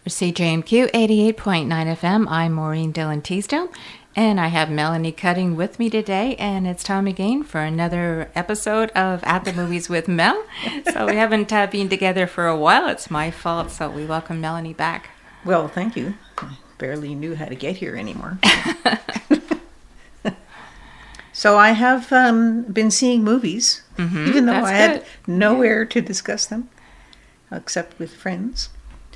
CJMQ 88.9 FM. I'm Maureen Dillon Teasdale, and I have Melanie Cutting with me today, and it's time again for another episode of At the Movies with Mel. So we haven't been together for a while. It's my fault, so we welcome Melanie back. Well, thank you. I barely knew how to get here anymore. So I have been seeing movies, even though I had nowhere to discuss them, except with friends.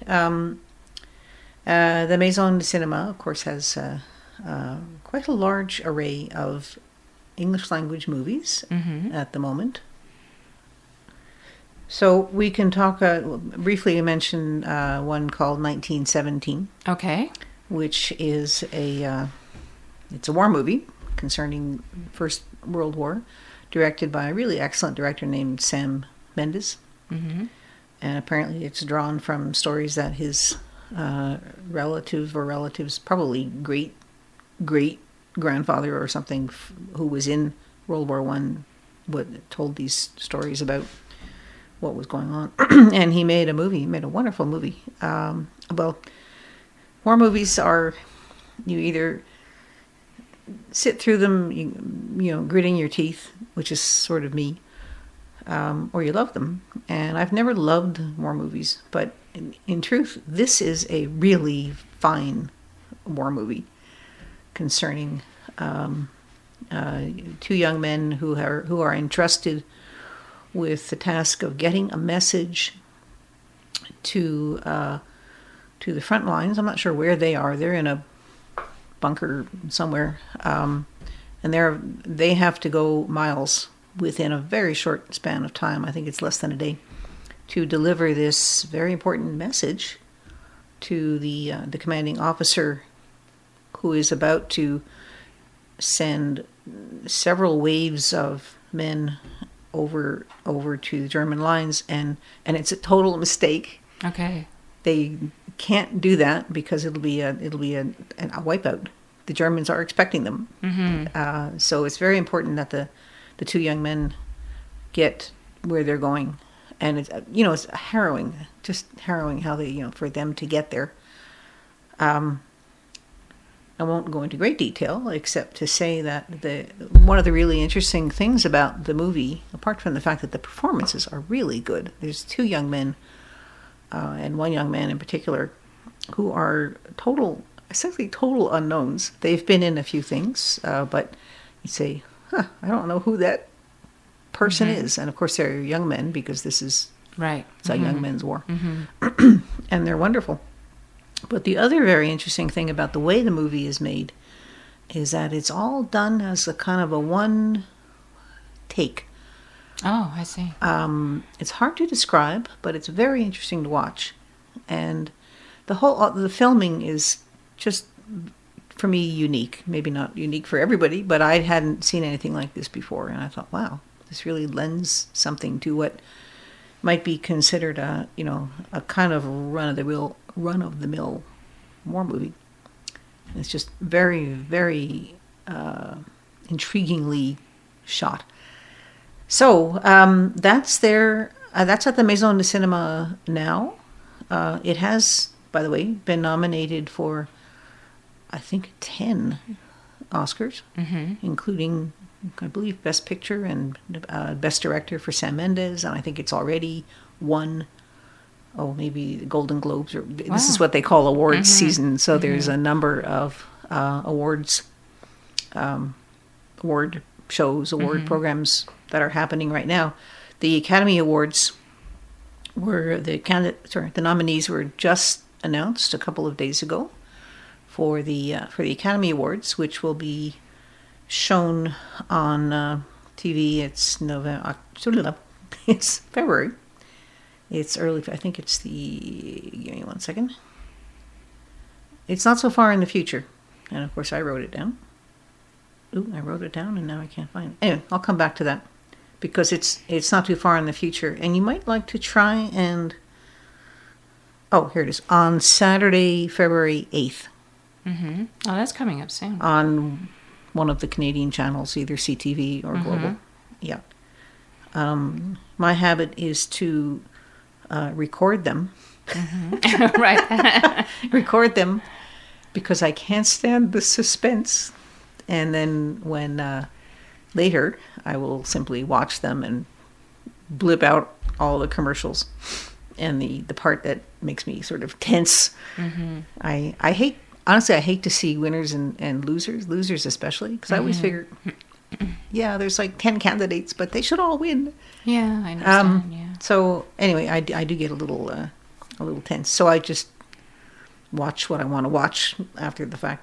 The Maison de Cinema, of course, has quite a large array of English language movies at the moment. So we can talk briefly mention one called 1917. Okay. Which is it's a war movie concerning First World War, directed by a really excellent director named Sam Mendes. Mm-hmm. And apparently it's drawn from stories that his relatives, probably great-grandfather or something who was in World War I, told these stories about what was going on. And he made a wonderful movie. Well, war movies are, you either sit through them, you know, gritting your teeth, which is sort of me, or you love them. And I've never loved war movies, but in truth, this is a really fine war movie concerning two young men who are entrusted with the task of getting a message to the front lines. I'm not sure where they are. They're in a bunker somewhere, and they have to go miles within a very short span of time. I think it's less than a day, to deliver this very important message to the commanding officer, who is about to send several waves of men over to the German lines, and it's a total mistake. Okay. They can't do that because it'll be a wipeout. The Germans are expecting them. Mm-hmm. So it's very important that the two young men get where they're going. And it's harrowing, just harrowing how they, for them to get there. I won't go into great detail, except to say that one of the really interesting things about the movie, apart from the fact that the performances are really good, there's two young men, and one young man in particular, who are essentially total unknowns. They've been in a few things, but you say, I don't know who that person is. And of course they're young men, because this is right. It's a young men's war. Mm-hmm. And they're wonderful. But the other very interesting thing about the way the movie is made is that it's all done as a kind of a one take. Oh, I see. It's hard to describe, but it's very interesting to watch. And the filming is just, for me, unique. Maybe not unique for everybody, but I hadn't seen anything like this before. And I thought, wow, this really lends something to what might be considered a kind of run-of-the-mill war movie. It's just very, very intriguingly shot. So that's at the Maison de Cinema now. It has, by the way, been nominated for, I think, 10 Oscars, including, I believe, Best Picture and Best Director for Sam Mendes, and I think it's already won, maybe the Golden Globes, or this is what they call awards season, so there's a number of award shows, award programs that are happening right now. The Academy Awards the nominees were just announced a couple of days ago for the Academy Awards, which will be shown on TV. It's February. It's early. I think it's give me 1 second. It's not so far in the future, and of course I wrote it down. I wrote it down, and now I can't find it. Anyway, I'll come back to that, because it's not too far in the future, and you might like to try and. Oh, here it is. On Saturday, February 8th. Mm-hmm. Oh, that's coming up soon. On one of the Canadian channels, either CTV or Global. Yeah. My habit is to record them Right. record them because I can't stand the suspense. And then when later, I will simply watch them and blip out all the commercials and the part that makes me sort of tense. I hate, honestly, I hate to see winners and losers especially, because I always figure, yeah, there's like 10 candidates, but they should all win. Yeah, I understand. Yeah. So anyway, I do get a little tense. So I just watch what I want to watch after the fact.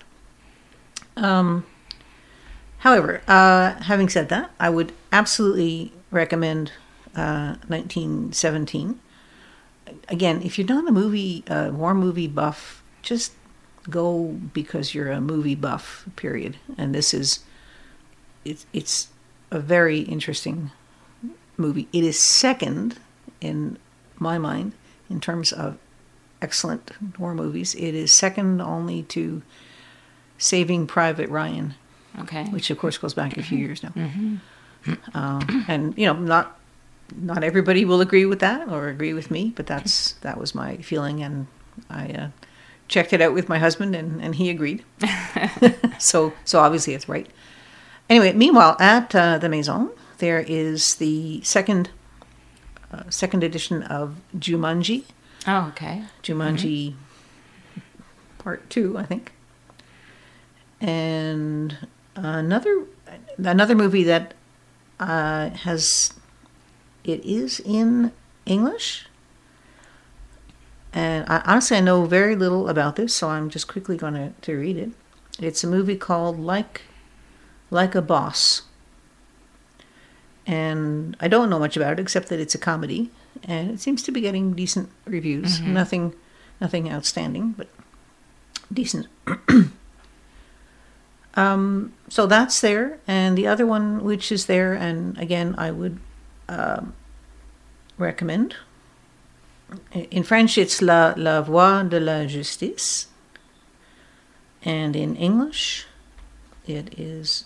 However, having said that, I would absolutely recommend 1917. Again, if you're not a war movie buff, just go because you're a movie buff, period. And this is, it's a very interesting movie. It is second, in my mind, in terms of excellent war movies. It is second only to Saving Private Ryan. Okay. Which of course goes back a few years now. And not everybody will agree with that or agree with me, but that was my feeling, and I checked it out with my husband, and he agreed. so obviously it's right. Anyway, meanwhile at the Maison there is the second edition of Jumanji. Oh, okay. Jumanji Part 2, I think. And another movie that it is in English, and honestly I know very little about this, so I'm just quickly going to read it. It's a movie called Like a Boss, and I don't know much about it except that it's a comedy, and it seems to be getting decent reviews. Nothing outstanding, but decent. So that's there, and the other one which is there, and again I would recommend. In French it's La Voix de la Justice, and in English it is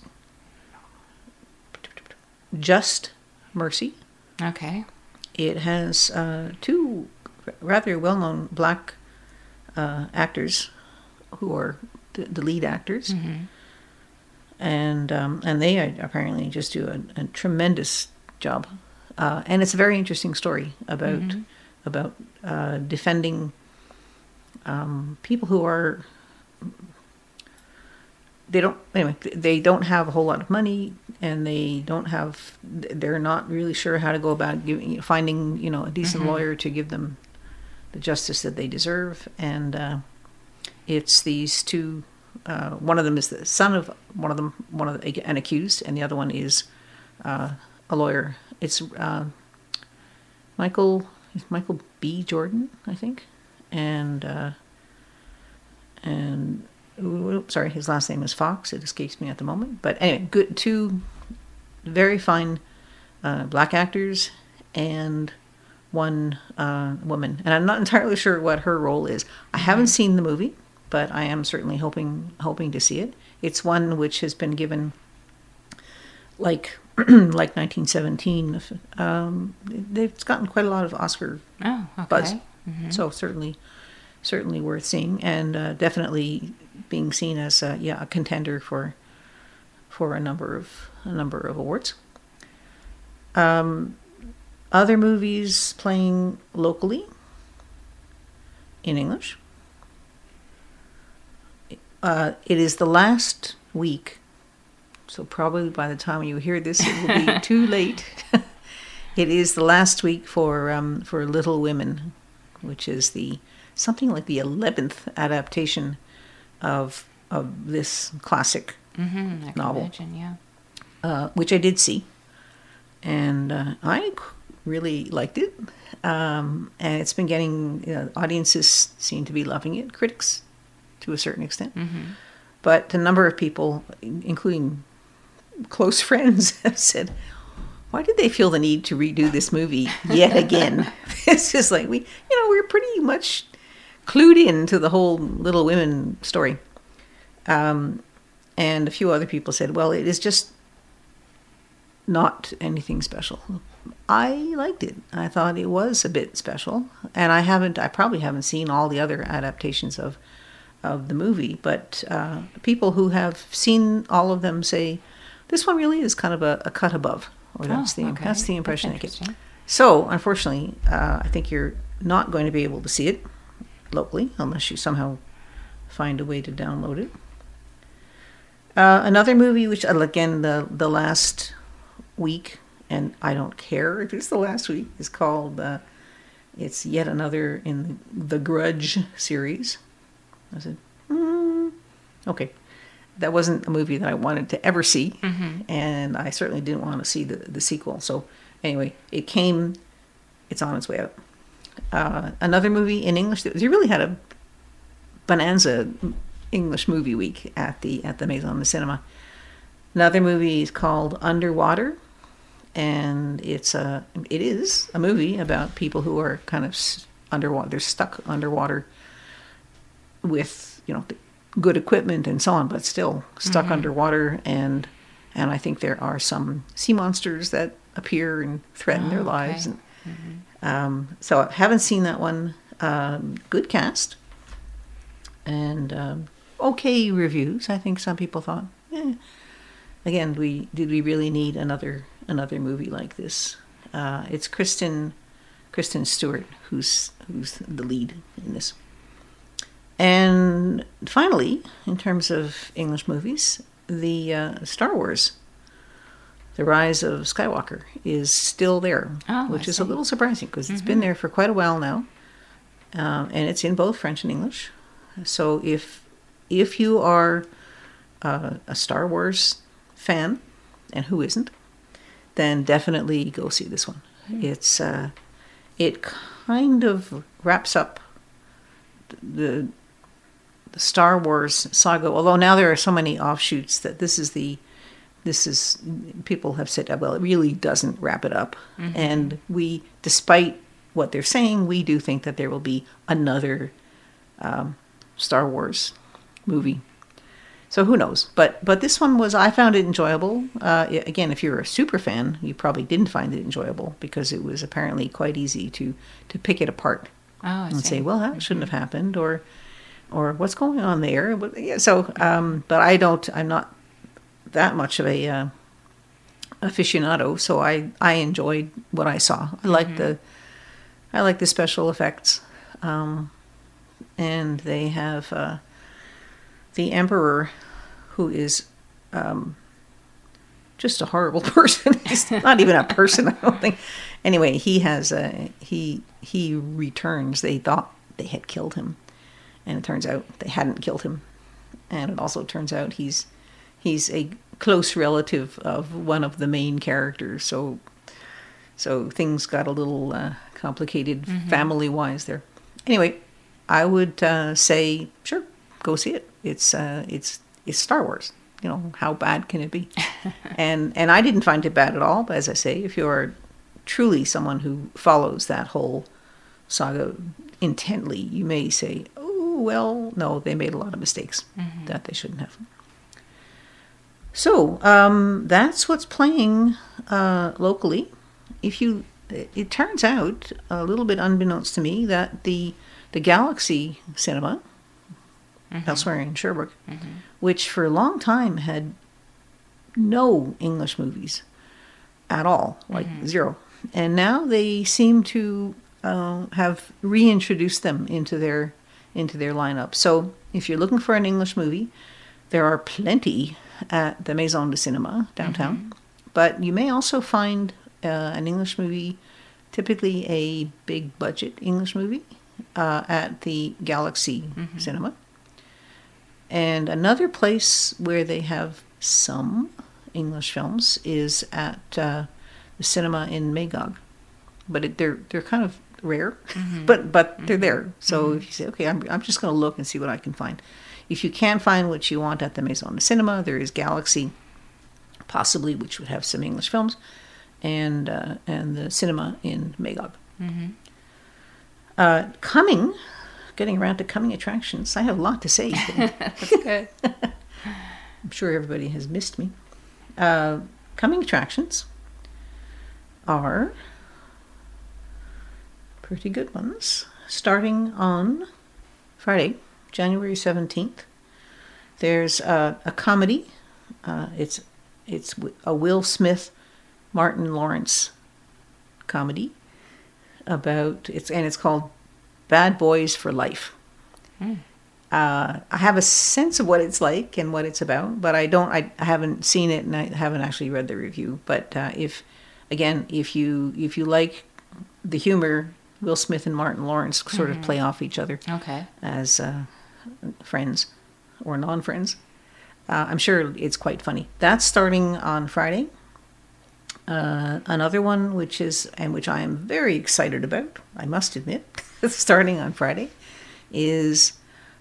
Just Mercy. Okay. It has two rather well-known black actors who are the lead actors. And they apparently just do a tremendous job, and it's a very interesting story about defending people who are they don't have a whole lot of money, and they're not really sure how to go about finding a decent lawyer to give them the justice that they deserve, and it's these two. One of them is the son of an accused, and the other one is a lawyer. It's Michael B. Jordan, I think, and sorry, his last name is Fox. It escapes me at the moment, but anyway, good, two very fine black actors and one woman, and I'm not entirely sure what her role is. I haven't seen the movie, but I am certainly hoping to see it. It's one which has been given, like 1917. It's gotten quite a lot of Oscar buzz, so certainly worth seeing, and definitely being seen as a contender for a number of awards. Other movies playing locally in English. It is the last week, so probably by the time you hear this, it will be too late. It is the last week for Little Women, which is something like the 11th adaptation of this classic novel. Imagine, yeah. Which I did see, and I really liked it. And it's been getting audiences seem to be loving it. Critics, to a certain extent, but a number of people, including close friends, have said, "Why did they feel the need to redo this movie yet again?" It's just like we're pretty much clued in to the whole Little Women story. And a few other people said, "Well, it is just not anything special." I liked it. I thought it was a bit special, and I probably haven't seen all the other adaptations of the movie, but people who have seen all of them say this one really is kind of a cut above, or that's the impression I get. So, unfortunately, I think you're not going to be able to see it locally unless you somehow find a way to download it. Another movie, which again the last week, and I don't care if it's the last week, is called. It's yet another in the Grudge series. I said, okay. That wasn't a movie that I wanted to ever see, and I certainly didn't want to see the sequel. So anyway, it's on its way out. Another movie in English. You really had a bonanza English movie week at the Maison de Cinema. Another movie is called Underwater, and it is a movie about people who are kind of underwater. They're stuck underwater with good equipment and so on, but still stuck underwater, and I think there are some sea monsters that appear and threaten their lives. And, so I haven't seen that one. Good cast and okay reviews. I think some people thought, again, did we really need another movie like this? It's Kristen Stewart who's the lead in this. And finally, in terms of English movies, the Star Wars, The Rise of Skywalker, is still there, which is a little surprising because it's been there for quite a while now, and it's in both French and English. So if you are a Star Wars fan, and who isn't, then definitely go see this one. It kind of wraps up the Star Wars saga, although now there are so many offshoots that this is people have said, well, it really doesn't wrap it up. And we, despite what they're saying, we do think that there will be another Star Wars movie. So who knows? But this one I found it enjoyable. Again, if you're a super fan, you probably didn't find it enjoyable because it was apparently quite easy to pick it apart and say, well, that shouldn't have happened, or what's going on there. But yeah, so, but I'm not that much of a aficionado, so I enjoyed what I saw. I like the special effects, and they have the Emperor, who is just a horrible person. He's not even a person, I don't think. Anyway, he returns. They thought they had killed him, and it turns out they hadn't killed him. And it also turns out he's a close relative of one of the main characters. So things got a little complicated family-wise there. Anyway, I would say, sure, go see it. It's Star Wars. How bad can it be? and I didn't find it bad at all. But as I say, if you're truly someone who follows that whole saga intently, you may say, oh, well, no, they made a lot of mistakes that they shouldn't have. So that's what's playing locally. It turns out, a little bit unbeknownst to me, that the Galaxy Cinema, elsewhere in Sherbrooke, which for a long time had no English movies at all, like zero. And now they seem to have reintroduced them into their lineup. So if you're looking for an English movie, there are plenty at the Maison de Cinema downtown. But you may also find an English movie, typically a big budget English movie, at the Galaxy Cinema. And another place where they have some English films is at the cinema in Magog. But they're kind of rare, but they're there. So if you say, okay, I'm just going to look and see what I can find. If you can't find what you want at the Maison de Cinema, there is Galaxy, possibly, which would have some English films, and the cinema in Magog. Getting around to coming attractions, I have a lot to say. That's good. I'm sure everybody has missed me. Coming attractions are pretty good ones. Starting on Friday, January 17th, there's a comedy. It's a Will Smith, Martin Lawrence comedy it's called Bad Boys for Life. I have a sense of what it's like and what it's about, but I haven't seen it and I haven't actually read the review. But if you like the humor, Will Smith and Martin Lawrence sort of play off each other as friends or non-friends. I'm sure it's quite funny. That's starting on Friday. Another one which I am very excited about, I must admit, starting on Friday, is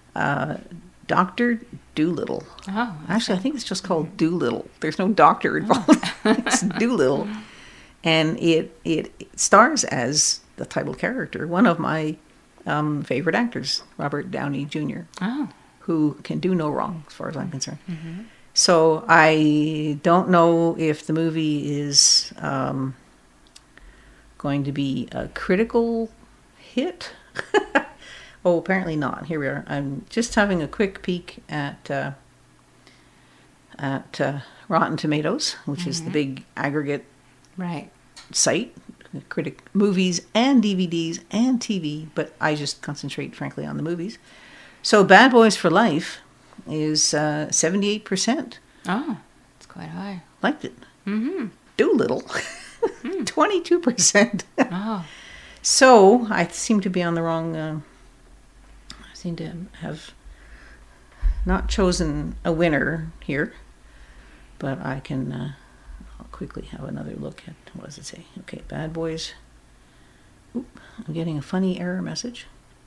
Dr. Dolittle. Oh, actually, I think it's just called Dolittle. There's no doctor involved. It's Dolittle, and it stars as the title character, one of my favorite actors, Robert Downey Jr., who can do no wrong, as far as I'm concerned. Mm-hmm. So I don't know if the movie is going to be a critical hit. Oh, apparently not. Here we are. I'm just having a quick peek at Rotten Tomatoes, which is the big aggregate site, critic movies and DVDs and TV, but I just concentrate, frankly, on the movies. So Bad Boys for Life is 78%. Oh, it's quite high. Liked it. Mm-hmm. Dolittle, 22%. Oh. So I seem to be on the wrong... I seem to have not chosen a winner here, but I can... I'll quickly have another look at... What does it say? Okay, Bad Boys. Oop, I'm getting a funny error message.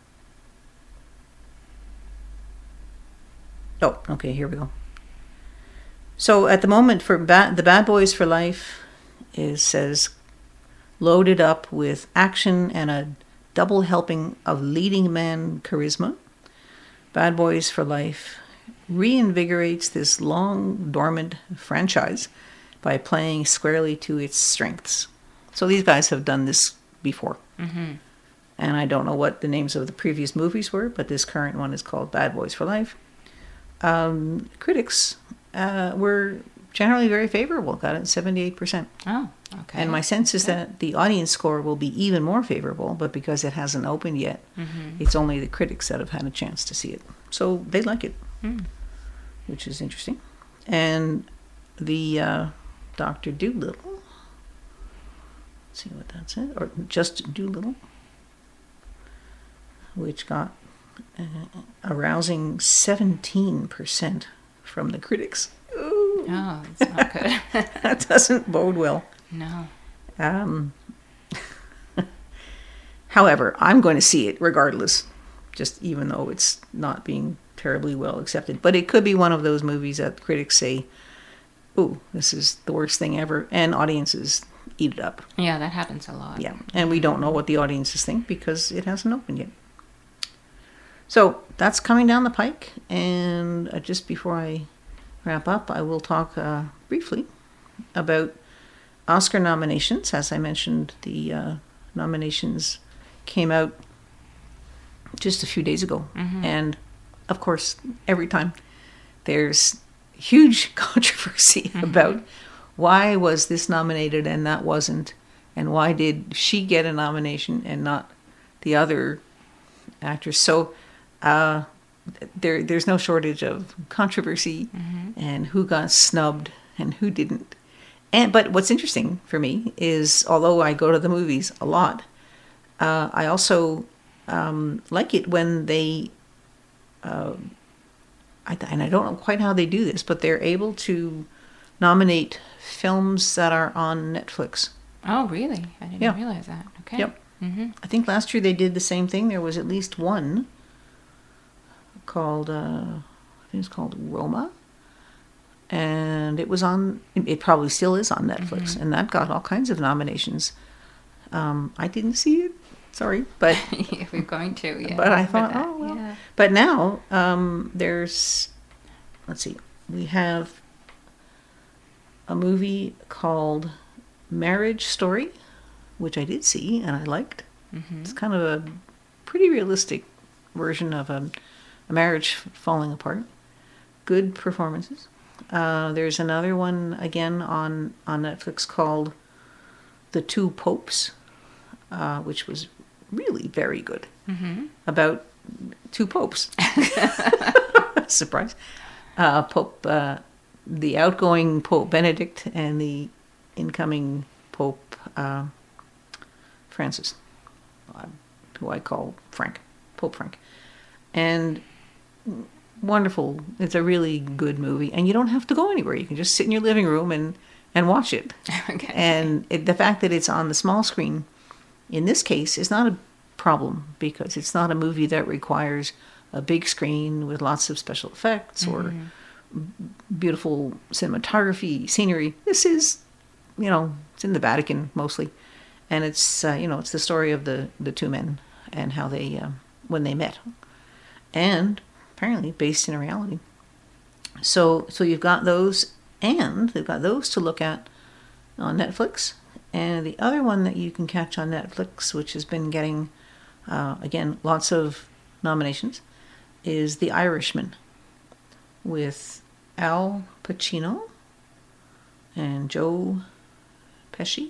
Oh, okay, here we go. So at the moment for the Bad Boys for Life says loaded up with action and a double helping of leading man charisma. Bad Boys for Life reinvigorates this long dormant franchise by playing squarely to its strengths. So these guys have done this before. Mm-hmm. And I don't know what the names of the previous movies were, but this current one is called Bad Boys for Life. Critics were generally very favorable, got it 78%. Oh, okay. And my sense is that the audience score will be even more favorable, but because it hasn't opened yet, it's only the critics that have had a chance to see it. So they like it, which is interesting. And the Dr. Dolittle, let's see what that said, or just Dolittle, which got a rousing 17% from the critics. Ooh. Oh, that's not good. That doesn't bode well. No. However, I'm going to see it regardless, just even though it's not being terribly well accepted. But it could be one of those movies that critics say, ooh, this is the worst thing ever, and audiences eat it up. Yeah, that happens a lot. Yeah, and we don't know what the audiences think because it hasn't opened yet. So that's coming down the pike, and just before I wrap up, I will talk briefly about Oscar nominations. As I mentioned, the nominations came out just a few days ago, and of course, every time there's huge controversy about why was this nominated and that wasn't, and why did she get a nomination and not the other actress. So there's no shortage of controversy and who got snubbed and who didn't. But what's interesting for me is, although I go to the movies a lot, I also like it when they, and I don't know quite how they do this, but they're able to nominate films that are on Netflix. Oh, really? I didn't realize that. Okay. Yep. Mm-hmm. I think last year they did the same thing. There was at least one called, I think it's called Roma. And it was on, it probably still is on Netflix. And that got all kinds of nominations. I didn't see it. Sorry. But we're going to, yeah. But I thought, oh, well. Yeah. But now there's, let's see, we have a movie called Marriage Story which I did see and I liked. It's kind of a pretty realistic version of a marriage falling apart. Good performances. There's another one again on Netflix called The Two Popes, which was really very good. About two popes. Surprise. Pope, the outgoing Pope Benedict and the incoming Pope Francis, who I call Frank, Pope Frank. And wonderful. It's a really good movie. And you don't have to go anywhere. You can just sit in your living room and watch it. Okay. And the fact that it's on the small screen, in this case, is not a problem because it's not a movie that requires a big screen with lots of special effects or beautiful cinematography, scenery. This is, it's in the Vatican mostly. And it's, it's the story of the two men and how they, when they met. And apparently based in reality. So you've got those, and they've got those to look at on Netflix. And the other one that you can catch on Netflix, which has been getting, again, lots of nominations, is The Irishman with Al Pacino and Joe Pesci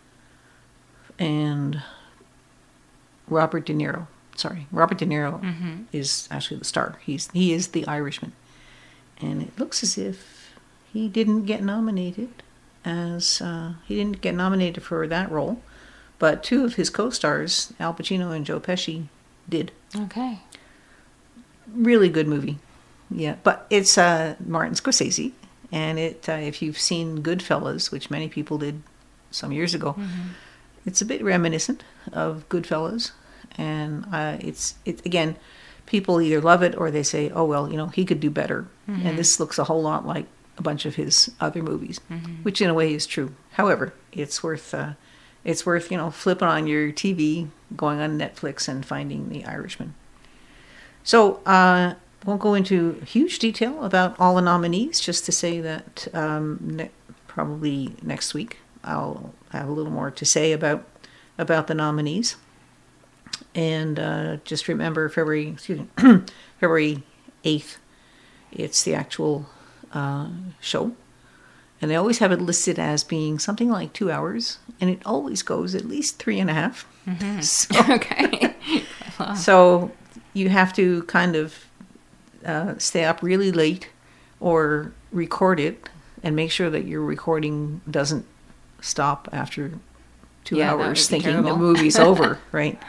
and Robert De Niro. Sorry, Robert De Niro is actually the star. He is the Irishman. And it looks as if he didn't get nominated for that role, but two of his co-stars, Al Pacino and Joe Pesci, did. Okay. Really good movie. Yeah, but it's Martin Scorsese, and if you've seen Goodfellas, which many people did some years ago, it's a bit reminiscent of Goodfellas, and it's again, people either love it or they say, oh well, he could do better, and this looks a whole lot like a bunch of his other movies, which in a way is true. However, it's worth flipping on your TV, going on Netflix, and finding The Irishman. So won't go into huge detail about all the nominees, just to say that probably next week I'll have a little more to say about the nominees. And just remember February 8th, it's the actual show. And they always have it listed as being something like 2 hours, and it always goes at least 3.5. So, Okay. Wow. So you have to kind of stay up really late or record it and make sure that your recording doesn't stop after 2 hours thinking terrible. the movie's over, right?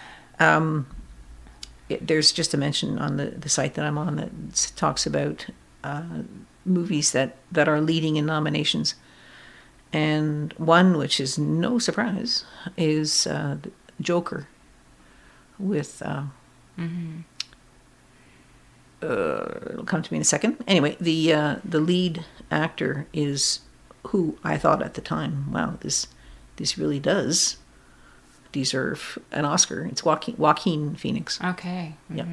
There's just a mention on the site that I'm on that talks about movies that are leading in nominations. And one, which is no surprise, is Joker with... it'll come to me in a second. Anyway, the lead actor is who I thought at the time, wow, this really does deserve an Oscar. It's Joaquin Phoenix. Okay. Yep.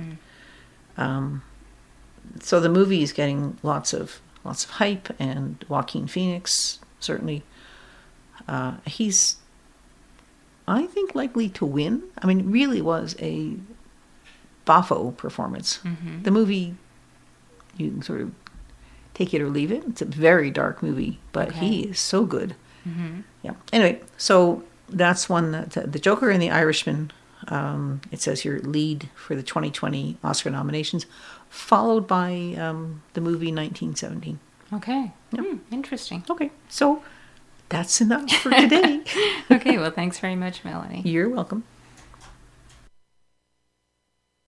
So the movie is getting lots of hype, and Joaquin Phoenix certainly he's, I think, likely to win. I mean, it really was a boffo performance. The movie, you can sort of take it or leave it. It's a very dark movie, but he is so good. Yeah. Anyway, so that's one that the Joker and the Irishman. It says here lead for the 2020 Oscar nominations, followed by the movie 1917. Okay. Yep. Interesting. Okay, so that's enough for today. Okay. Well, thanks very much, Melanie. You're welcome.